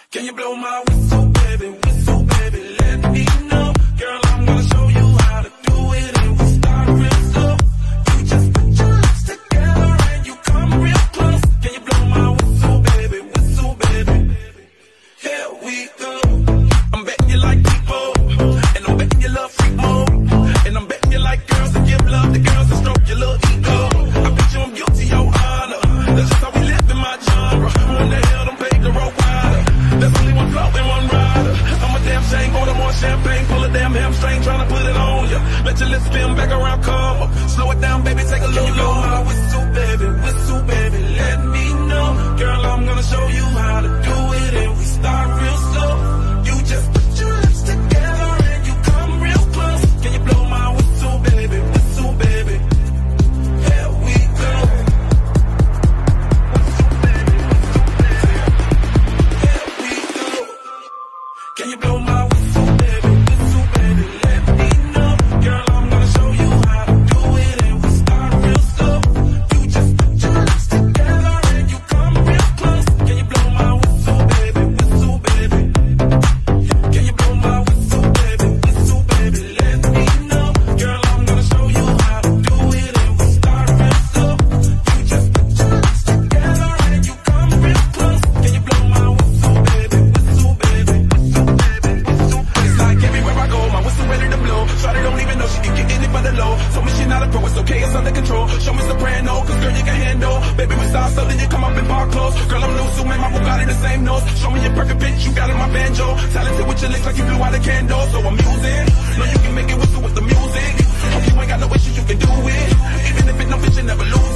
Can you blow my whistle, baby? Whistle, baby, let me know. Girl, I'm gonna show you how to do it, and we start real slow. You just put your lips together and you come real close. Can you blow my whistle, baby? Whistle, baby. Here we go. I'm betting you like people, and I'm betting you love freak mode, and I'm betting you like girls that give love to girls that stroke your little ego. I bet you I'm guilty, your honor. That's just how we live in my genre. Who in the hell done paved the road wider? There's only one float and one rider. I'm a damn shame, order more champagne, pull a damn hamstring, tryna put it on ya. Let your lips spin back around, come up. Slow it down, baby, take a little low. My whistle, baby, let me know. Girl, I'm gonna show you how to do it, and we start real slow. You just put your lips together and you come real close. Can you blow my whistle, baby? Whistle, baby. Here we go. Can you blow my whistle, baby? Whistle, baby, let me know. Girl, I'm gonna show you how to do it, and we start real slow. You just put your lips together and you come real close. Can you blow my whistle, baby? Whistle, baby. Can you blow my whistle, baby? Whistle, baby, let me know. Girl, I'm gonna show you how to do it, and we start real slow. You just put your lips together and you come real close. Can you blow my whistle, baby? Whistle, baby. It's like everywhere I go, my whistle ready to blow. Shawty don't even know she can get in it by the low. Told me she not a pro, it's okay, it's under control. Show me soprano, cause girl you can handle. Baby we start so then you come up in bar clothes. Girl I'm new, so man my Bugatti the same nose. Show me your perfect pitch, you got in my banjo. Talented with your lips like you blew out a candle. So I'm using, know you can make it whistle with the music. Hope you ain't got no issues, you can do it. Even if it no bitch, you never lose